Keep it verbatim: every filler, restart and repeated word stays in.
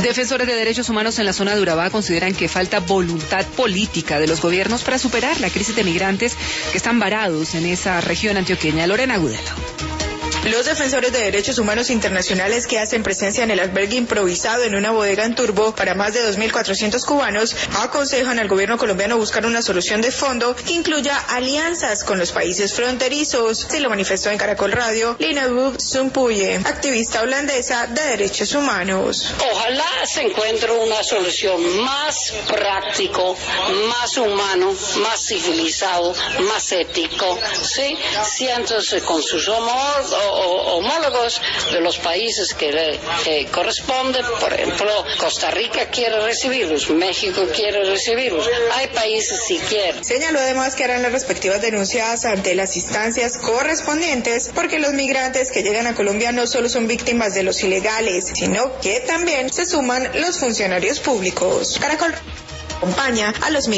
Defensores de derechos humanos en la zona de Urabá consideran que falta voluntad política de los gobiernos para superar la crisis de migrantes que están varados en esa región antioqueña. Lorena Agudelo. Los defensores de derechos humanos internacionales que hacen presencia en el albergue improvisado en una bodega en Turbo para más de dos mil cuatrocientos cubanos aconsejan al gobierno colombiano buscar una solución de fondo que incluya alianzas con los países fronterizos. Se lo manifestó en Caracol Radio Lina Bub Zumpuye, activista holandesa de derechos humanos. Ojalá se encuentre una solución más práctico, más humano, más civilizado, más ético, ¿sí? Siéntose con sus homólogos homólogos de los países que le que corresponden. Por ejemplo, Costa Rica quiere recibirlos, México quiere recibirlos, hay países si quieren. Señaló además que harán las respectivas denuncias ante las instancias correspondientes, porque los migrantes que llegan a Colombia no solo son víctimas de los ilegales, sino que también se suman los funcionarios públicos. Caracol acompaña a los migrantes.